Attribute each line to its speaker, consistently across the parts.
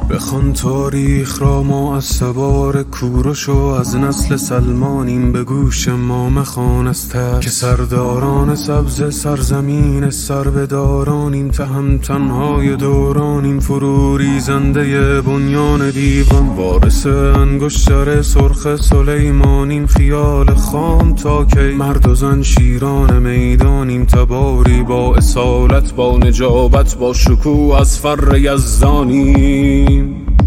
Speaker 1: بخوان تاریخ را ما از سوار کوروش و از نسل سلمانیم، به گوش ما مخوان از ته که سرداران سبز سرزمین سربدارانیم، تهمتنهای دورانیم، فروری زنده بنیان دیوان، وارث انگشتر سرخ سلیمانیم، خیال خام تا کی مرد و زن شیران میدانیم، تباری با اصالت با نجابت با شکوه از فر یزدانیم،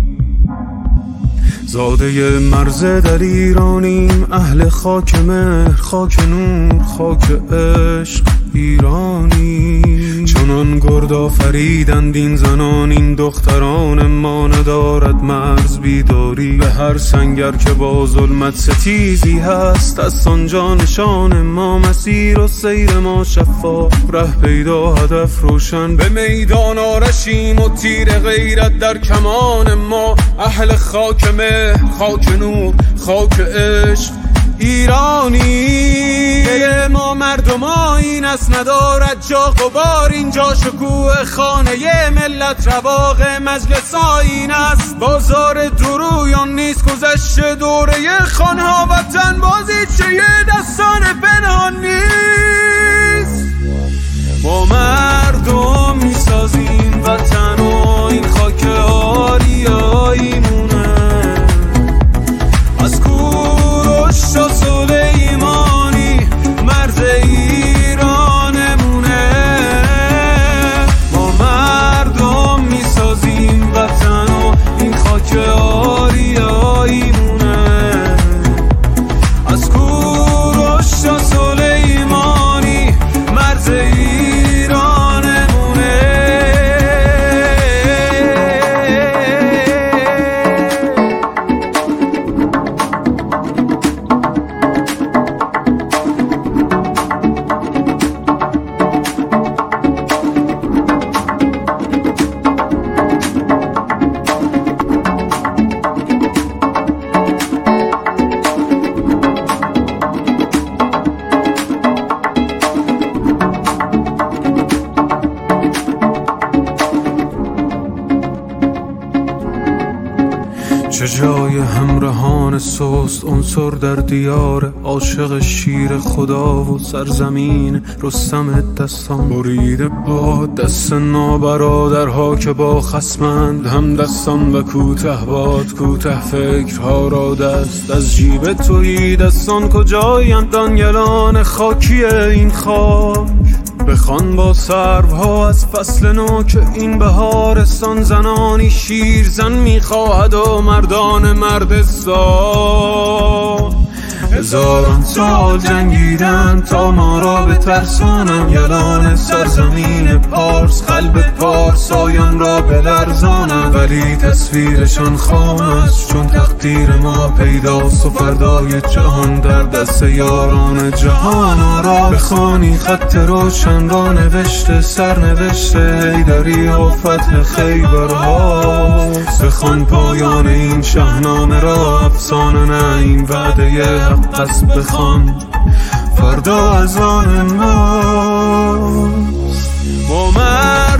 Speaker 1: زاده مرز در ایرانیم، اهل خاک مهر خاک نور خاک عشق ایرانی. چنان گرد آفریدند این زنان این دختران ما، ندارد مرز بیداری به هر سنگر که با ظلمت ستیزی هست، از آنجا نشان ما مسیر و سیر ما شفاف، ره پیدا هدف روشن به میدان آرشیم و تیر غیرت در کمان ما، اهل خاک مهر خاک نور خاک عشق ایرانی. دل ما مردم این است ندارد جا غبار، اینجا شکوه خانه ملت رواق مجلس این است، بازار درویان نیست گذشته دوره خانها، وطن بازیچه دستان پنهان نیست. ما مردم میسازیم وطن و این خاک آریاییمونه، از کوروش تا سلیمانی مرز ایرانمونه. ما مردم میسازیم وطن و این خاک آریاییمونه، از کوروش تا سلیمانی مرز چه جای همراهان سست عنصر در دیار، عاشق شیر خدا و سرزمین رستم دستان، بریده با دست نابرادرها که با خصمند هم دستان، و کوته باد کوته فکرها را دست از جیب تویی دستان، کجایند دانگلان خاکی این خاک، بخوان با سروها از فصل نو که این بهارستان، زنانی شیر زن میخواهد و مردان مردستان. هزاران سال جنگیدن تا ما را بترسانن، یلان سرزمین پارس قلب پارسایان را بلرزانن، ولی تصویرشان خام است چون تقدیر ما پیداست، و فردای جهان در دست یاران جهان. آرا بخوانی خط روشن را نوشته سرنوشته حیدری و فتح خیبرهاست، بخوان پایان این شاهنامه را افسانه نه این وعده حق است، بخوان فردا از آن ماست.